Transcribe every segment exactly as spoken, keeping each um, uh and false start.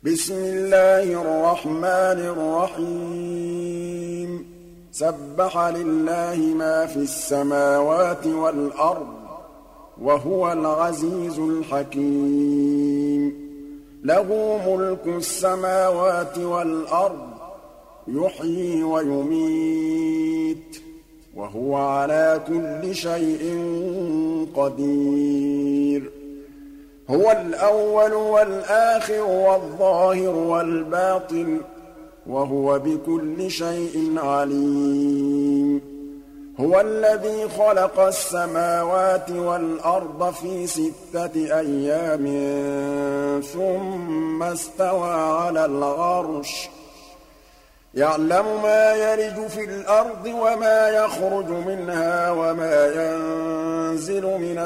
بسم الله الرحمن الرحيم سبح لله ما في السماوات والأرض وهو العزيز الحكيم له ملك السماوات والأرض يحيي ويميت وهو على كل شيء قدير هو الأول والآخر والظاهر والباطن وهو بكل شيء عليم هو الذي خلق السماوات والأرض في ستة أيام ثم استوى على العرش يعلم ما يلج في الأرض وما يخرج منها وما ينزل من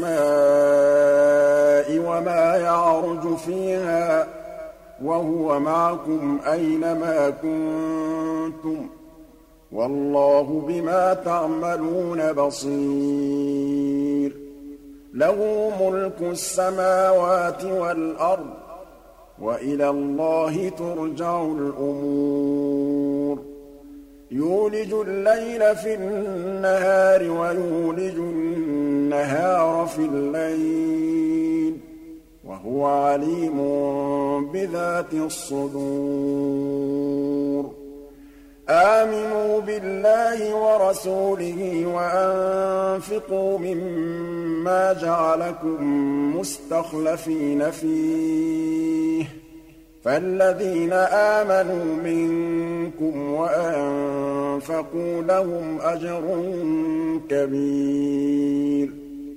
السماء وما يعرج فيها وهو معكم أينما كنتم والله بما تعملون بصير له ملك السماوات والأرض وإلى الله ترجع الأمور يولج الليل في النهار ويولج النهار في الليل وهو عليم بذات الصدور آمنوا بالله ورسوله وأنفقوا مما جعلكم مستخلفين فيه فالذين آمنوا منكم وأنفقوا لهم أجر كبير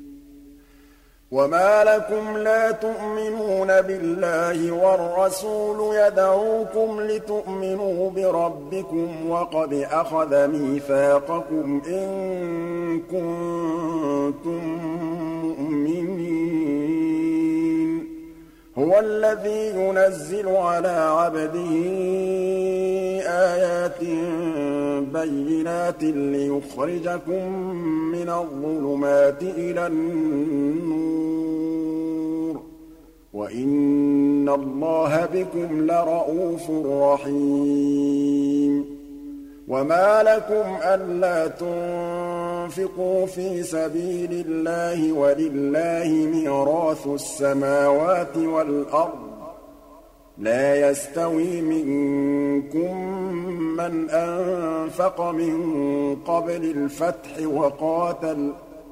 وما لكم لا تؤمنون بالله والرسول يدعوكم لتؤمنوا بربكم وقد أخذ ميثاقكم إن كنتم مؤمنين هو الذي ينزل على عبده آيات بينات ليخرجكم من الظلمات إلى النور وإن الله بكم لرءوف رحيم وما لكم ألا تنفقوا في سبيل الله ولله ميراث السماوات والأرض لا يستوي منكم من أنفق من قبل الفتح وقاتل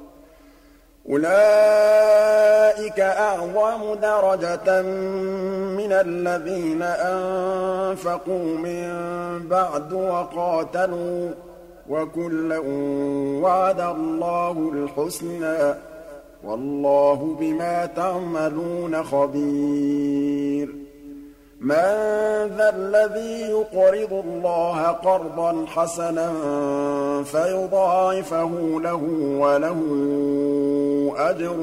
أولئك أعظم درجة من الذين أنفقوا من بعد وقاتلوا وكلا وعد الله الحسنى والله بما تعملون خبير من ذا الذي يقرض الله قرضا حسنا فيضاعفه له وله أجر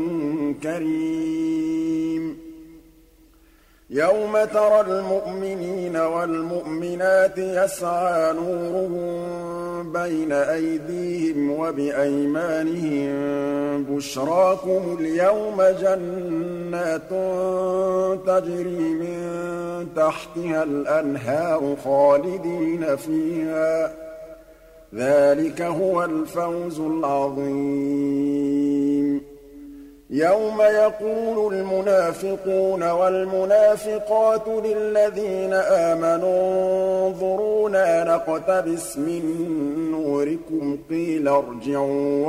كريم يوم ترى المؤمنين والمؤمنات يسعى نورهم بين أيديهم وبأيمانهم بشراكم اليوم جنات تجري من تحتها الأنهار خالدين فيها ذلك هو الفوز العظيم يوم يقول المنافقون والمنافقات للذين آمنوا انظرونا نقتبس من نوركم قيل ارجعوا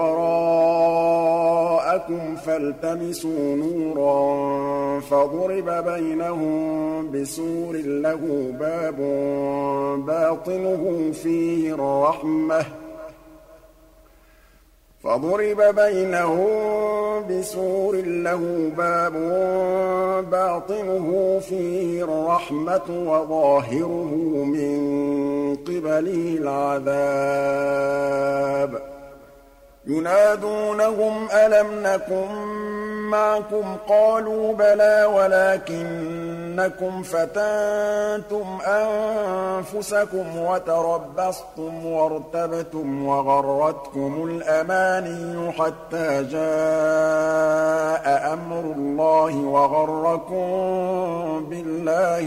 وراءكم فالتمسوا نورا فضرب بينهم بسور له باب باطنه فيه الرحمة فضرب بينهم بسور له باب باطنه فيه الرحمة وظاهره من قبله العذاب ينادونهم ألم نكن معكم قالوا بلى ولكنكم فتنتم أنفسكم وتربصتم وارتبتم وغرتكم الأماني حتى جاء أمر الله وغركم بالله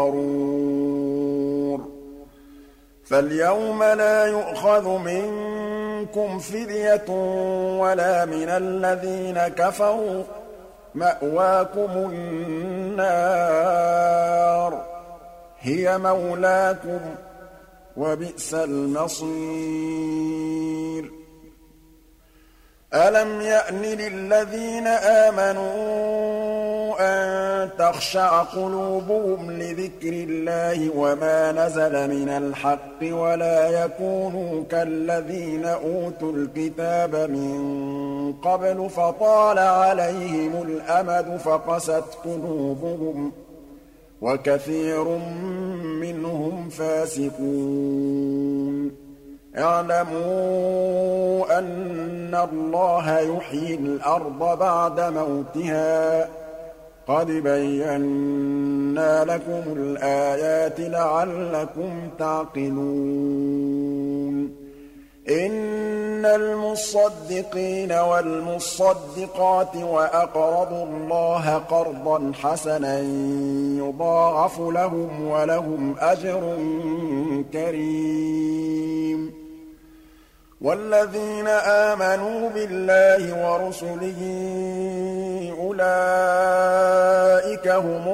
الغرور فاليوم لا يؤخذ منكم فدية ولا من الذين كفروا مأواكم النار هي مولاكم وبئس المصير ألم يأن للذين آمنوا أن تخشع قلوبهم لذكر الله وما نزل من الحق ولا يكونوا كالذين أوتوا الكتاب من قبل فطال عليهم الأمد فقست قلوبهم وكثير منهم فاسقون اعلموا أن الله يحيي الأرض بعد موتها قد بينا لكم الآيات لعلكم تعقلون إن المصدقين والمصدقات وأقرضوا الله قرضا حسنا يضاعف لهم ولهم أجر كريم والذين آمنوا بالله ورسله أولئك هم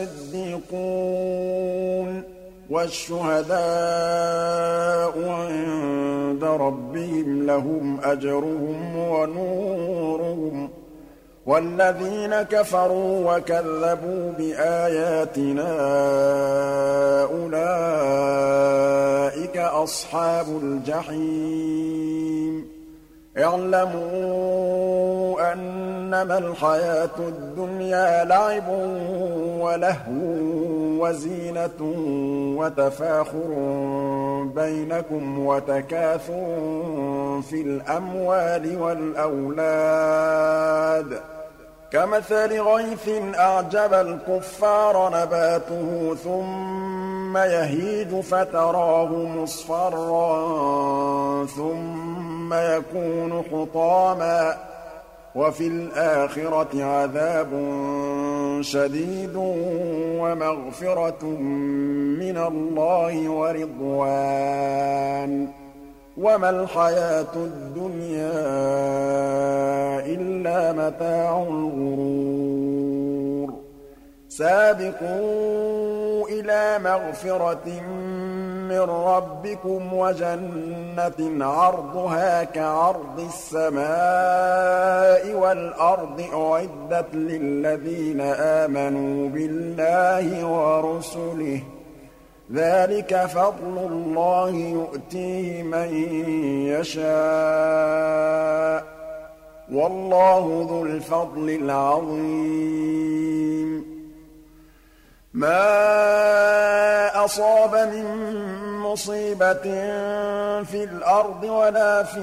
الصديقون والشهداء عند ربهم لهم أجرهم ونورهم والذين كفروا وكذبوا بآياتنا أولئك أصحاب الجحيم اعلموا أنما الحياة الدنيا لعب ولهو وزينة وتفاخر بينكم وتكاثر في الأموال والأولاد كمثل غيث أعجب الكفار نباته ثم يهيج فتراه مصفرا ثم يكون حطاما وفي الآخرة عذاب شديد ومغفرة من الله ورضوان وما الحياة الدنيا إلا متاع الغرور سابقوا إلى مغفرة من ربكم وجنة عرضها كعرض السماء والأرض أعدت للذين آمنوا بالله ورسله ذلك فضل الله يؤتيه من يشاء والله ذو الفضل العظيم ما أصاب من مصيبة في الأرض ولا في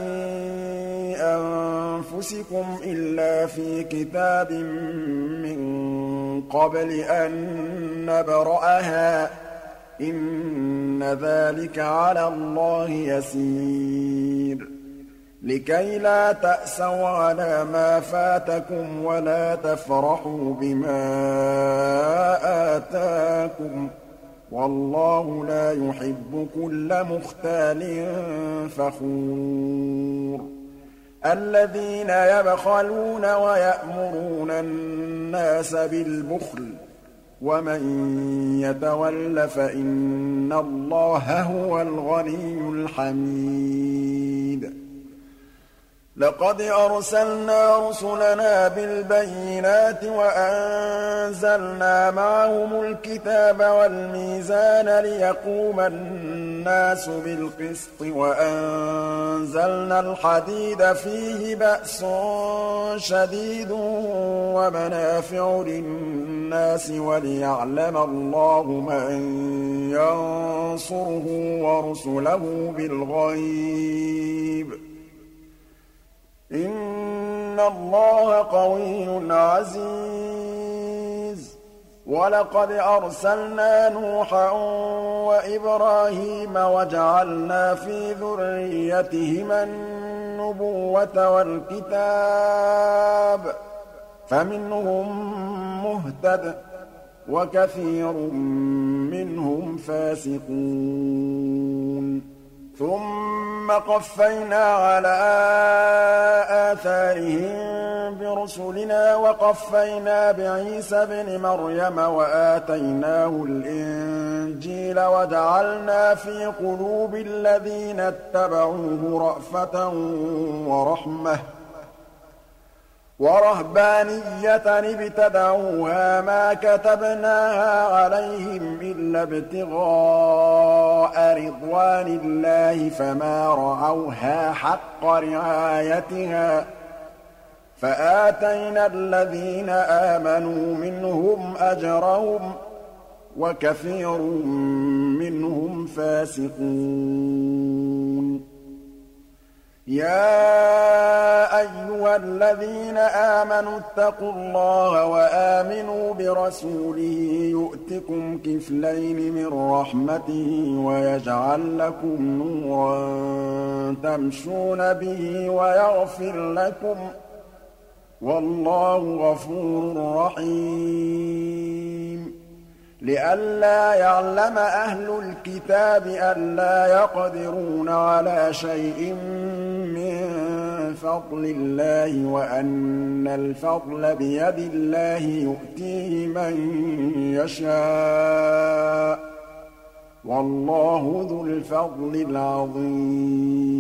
أنفسكم إلا في كتاب من قبل أن نبرأها إن ذلك على الله يسير لكي لا تأسوا على ما فاتكم ولا تفرحوا بما آتاكم والله لا يحب كل مختال فخور الذين يبخلون ويأمرون الناس بالبخل ومن يتول فإن الله هو الغني الحميد لقد أرسلنا رسلنا بالبينات وأنزلنا معهم الكتاب والميزان ليقوم الناس بالقسط وأنزلنا الحديد فيه بأس شديد ومنافع للناس وليعلم الله من ينصره ورسله بالغيب إِنَّ اللَّهَ قَوِيٌّ عَزِيزٌ وَلَقَدْ أَرْسَلْنَا نُوحًا وَإِبْرَاهِيمَ وَجَعَلْنَا فِي ذُرِّيَّتِهِمَا النُّبُوَّةَ وَالْكِتَابَ فَمِنْهُم مُّهْتَدٍ وَكَثِيرٌ مِّنْهُمْ فَاسِقُونَ ثُمَّ قَفَّيْنَا عَلَىٰ آثَارِهِم بِرُسُلِنَا وَقَفَّيْنَا بِعِيسَى ابْنِ مَرْيَمَ وَآتَيْنَاهُ الْإِنجِيلَ وَجَعَلْنَا فِي قُلُوبِ الَّذِينَ اتَّبَعُوهُ رَأْفَةً وَرَحْمَةً وَرَهْبَانِيَّةً ابْتَدَعُوهَا مَا كَتَبْنَاهَا عَلَيْهِمْ إِلَّا ابْتِغَاءَ رِضْوَانِ اللَّهِ فَمَا رَعَوْهَا حَقَّ رِعَايَتِهَا فَآتَيْنَا الَّذِينَ آمَنُوا مِنْهُمْ أَجْرَهُمْ وَكَثِيرٌ مِّنْهُمْ فَاسِقُونَ يَا أَيُّهَا الَّذِينَ آمَنُوا اتَّقُوا اللَّهَ وَآمِنُوا بِرَسُولِهِ يُؤْتِكُمْ كِفْلَيْنِ مِن رَّحْمَتِهِ وَيَجْعَل لَّكُمْ نُورًا تَمْشُونَ بِهِ وَيَغْفِرْ لَكُمْ ۗ وَاللَّهُ غَفُورٌ رَّحِيمٌ لِئَلَّا يَعْلَمَ أَهْلُ الْكِتَابِ أَلَّا يَقْدِرُونَ عَلَىٰ شَيْءٍ مِّن فَضْلِ اللَّهِ وَأَنَّ الْفَضْلَ بِيَدِ اللَّهِ يُؤْتِيهِ مَن يَشَاءُ ۗ وَاللَّهُ ذُو الْفَضْلِ الْعَظِيمِ